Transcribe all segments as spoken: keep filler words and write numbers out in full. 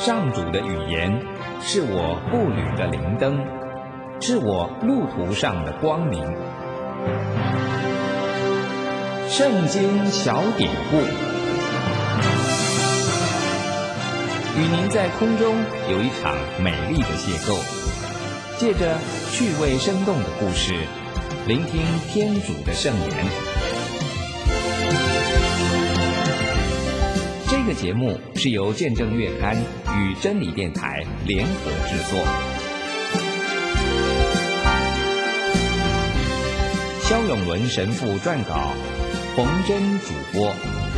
上主的语言，是我步履的灵灯，是我路途上的光明。圣经小典故，与您在空中有一场美丽的邂逅，借着趣味生动的故事，聆听天主的圣言。这个节目是由见证月刊与真理电台联合制作。萧永伦神父撰稿，冯真主播。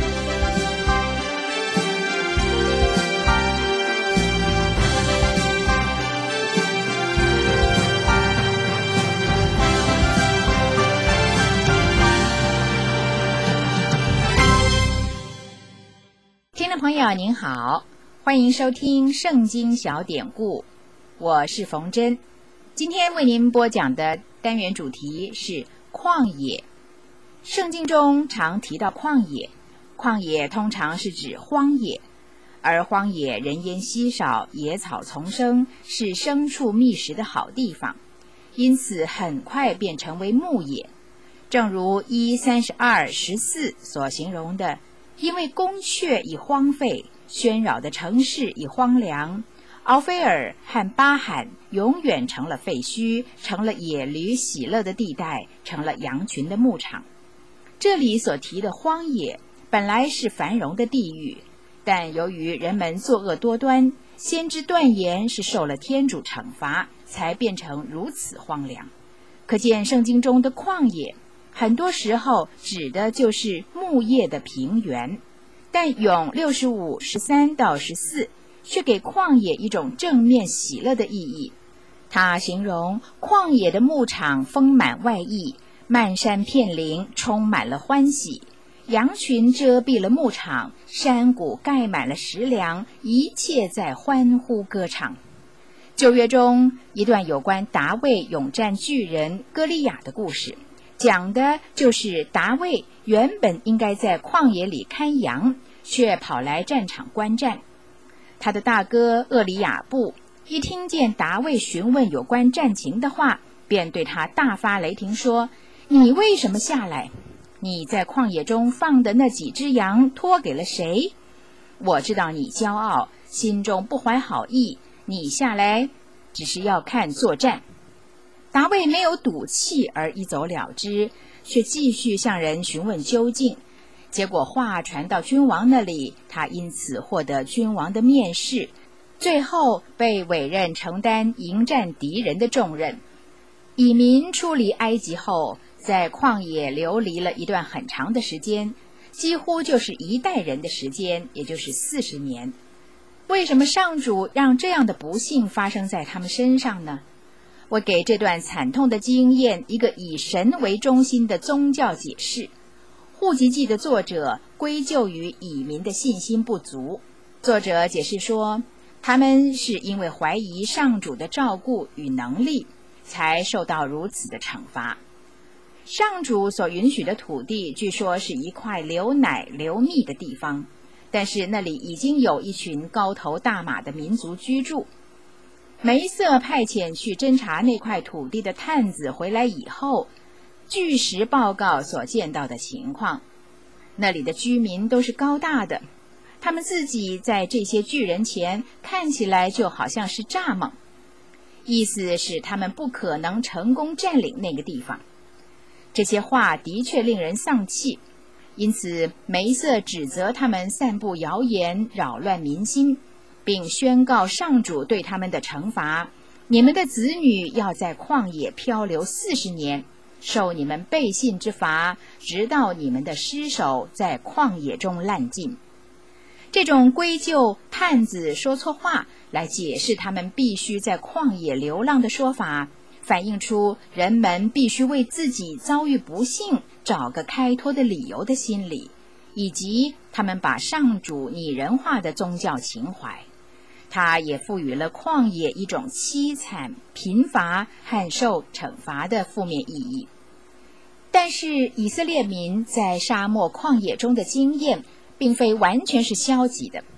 听众朋友您好，欢迎收听圣经小典故，我是冯真。今天为您播讲的单元主题是旷野。圣经中常提到旷野，旷野通常是指荒野，而荒野人烟稀少，野草丛生，是牲畜觅食的好地方，因此很快便成为牧野。正如一三十二十四所形容的，因为宫阙已荒废，喧扰的城市已荒凉，敖菲尔和巴罕永远成了废墟，成了野驴喜乐的地带，成了羊群的牧场。这里所提的荒野本来是繁荣的地域，但由于人们作恶多端，先知断言是受了天主惩罚，才变成如此荒凉。可见圣经中的旷野很多时候指的就是牧业的平原，但咏六十五十三到十四却给旷野一种正面喜乐的意义。他形容旷野的牧场丰满外溢，漫山遍岭充满了欢喜，羊群遮蔽了牧场，山谷盖满了食粮，一切在欢呼歌唱。旧约中一段有关达卫勇战巨人歌利亚的故事，讲的就是达卫原本应该在旷野里看羊，却跑来战场观战。他的大哥厄里亚布一听见达卫询问有关战情的话，便对他大发雷霆说：你为什么下来？你在旷野中放的那几只羊托给了谁？我知道你骄傲，心中不怀好意，你下来只是要看作战。达卫没有赌气而一走了之，却继续向人询问究竟。结果话传到君王那里，他因此获得君王的面试，最后被委任承担迎战敌人的重任。以民出离埃及后，在旷野流离了一段很长的时间，几乎就是一代人的时间，也就是四十年。为什么上主让这样的不幸发生在他们身上呢？我给这段惨痛的经验一个以神为中心的宗教解释。户籍记的作者归咎于以民的信心不足。作者解释说，他们是因为怀疑上主的照顾与能力，才受到如此的惩罚。上主所允许的土地据说是一块流奶流蜜的地方，但是那里已经有一群高头大马的民族居住。梅瑟派遣去侦查那块土地的探子回来以后，据实报告所见到的情况。那里的居民都是高大的，他们自己在这些巨人前看起来就好像是蚱蜢，意思是他们不可能成功占领那个地方。这些话的确令人丧气，因此梅瑟指责他们散布谣言，扰乱民心，并宣告上主对他们的惩罚：你们的子女要在旷野漂流四十年，受你们背信之罚，直到你们的尸首在旷野中烂尽。这种归咎探子说错话来解释他们必须在旷野流浪的说法，反映出人们必须为自己遭遇不幸找个开脱的理由的心理，以及他们把上主拟人化的宗教情怀。他也赋予了旷野一种凄惨、贫乏和受惩罚的负面意义。但是以色列民在沙漠旷野中的经验并非完全是消极的。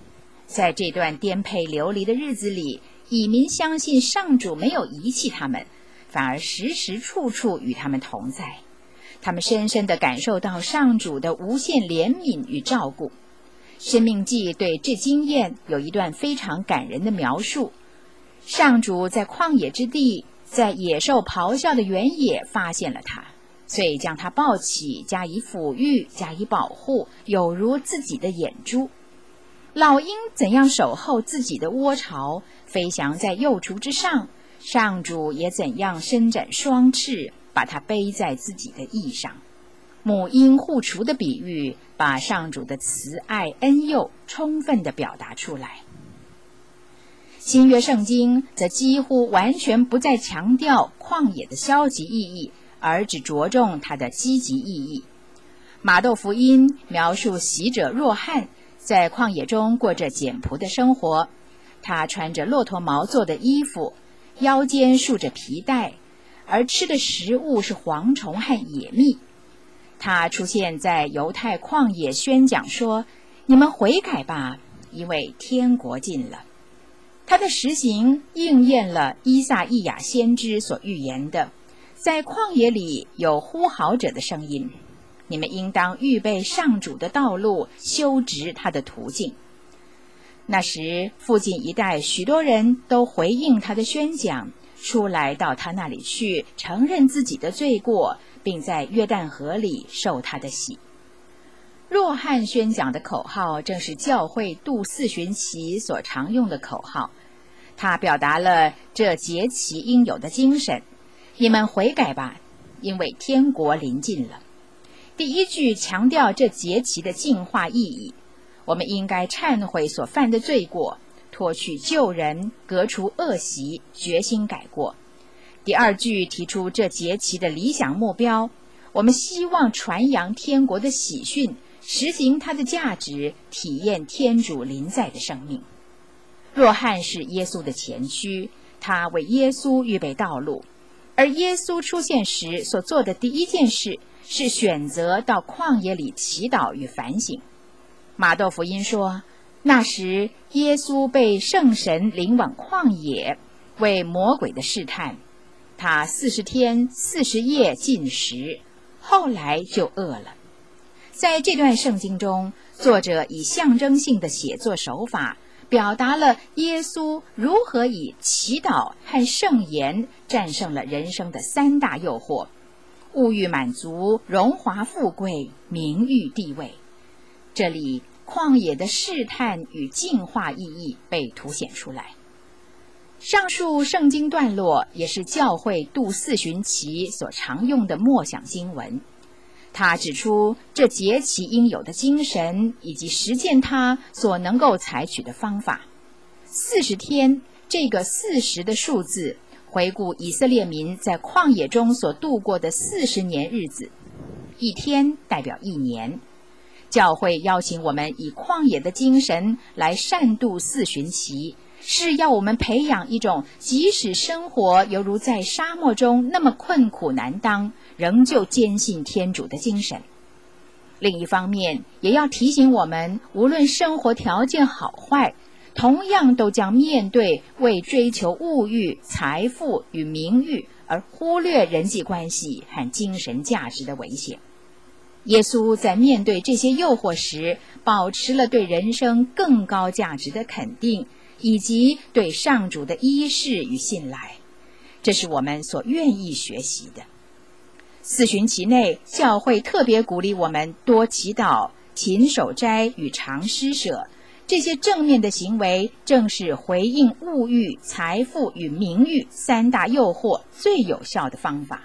在这段颠沛流离的日子里，以民相信上主没有遗弃他们，反而时时处处与他们同在。他们深深地感受到上主的无限怜悯与照顾。申命记对这经验有一段非常感人的描述。上主在旷野之地，在野兽咆哮的原野发现了他，所以将他抱起，加以抚育，加以保护，有如自己的眼珠。老鹰怎样守候自己的窝巢，飞翔在幼雏之上，上主也怎样伸展双翅，把它背在自己的翼上。母鹰护雏的比喻，把上主的慈爱恩佑充分地表达出来。新约圣经则几乎完全不再强调旷野的消极意义，而只着重它的积极意义。马窦福音描述洗者若翰在旷野中过着简朴的生活，他穿着骆驼毛做的衣服，腰间束着皮带，而吃的食物是蝗虫和野蜜。他出现在犹太旷野，宣讲说：你们悔改吧，因为天国近了。他的实行应验了依撒意亚先知所预言的，在旷野里有呼号者的声音，你们应当预备上主的道路，修直他的途径。那时附近一带许多人都回应他的宣讲，出来到他那里去，承认自己的罪过，并在约旦河里受他的洗。若翰宣讲的口号正是教会度四旬期所常用的口号，他表达了这节期应有的精神：你们悔改吧，因为天国临近了。第一句强调这节期的净化意义，我们应该忏悔所犯的罪过，脱去旧人，革除恶习，决心改过。第二句提出这节期的理想目标，我们希望传扬天国的喜讯，实行它的价值，体验天主临在的生命。若翰是耶稣的前驱，他为耶稣预备道路，而耶稣出现时所做的第一件事是选择到旷野里祈祷与反省。马窦福音说，那时耶稣被圣神领往旷野，为魔鬼的试探，他四十天四十夜禁食，后来就饿了。在这段圣经中，作者以象征性的写作手法，表达了耶稣如何以祈祷和圣言战胜了人生的三大诱惑：物欲满足、荣华富贵、名誉地位。这里旷野的试探与净化意义被凸显出来。上述圣经段落也是教会度四旬期所常用的默想经文。他指出这节期应有的精神，以及实践它所能够采取的方法。四十天，这个四十的数字，回顾以色列民在旷野中所度过的四十年日子，一天代表一年。教会邀请我们以旷野的精神来善度四旬期，是要我们培养一种即使生活犹如在沙漠中那么困苦难当，仍旧坚信天主的精神。另一方面，也要提醒我们，无论生活条件好坏，同样都将面对为追求物欲、财富与名誉而忽略人际关系和精神价值的危险。耶稣在面对这些诱惑时，保持了对人生更高价值的肯定，以及对上主的依视与信赖，这是我们所愿意学习的。四旬期内，教会特别鼓励我们多祈祷、勤守斋与常施舍，这些正面的行为正是回应物欲、财富与名誉三大诱惑最有效的方法。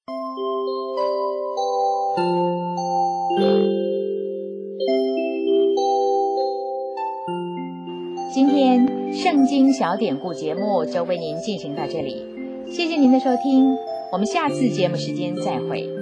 今天圣经小典故节目就为您进行到这里，谢谢您的收听，我们下次节目时间再会。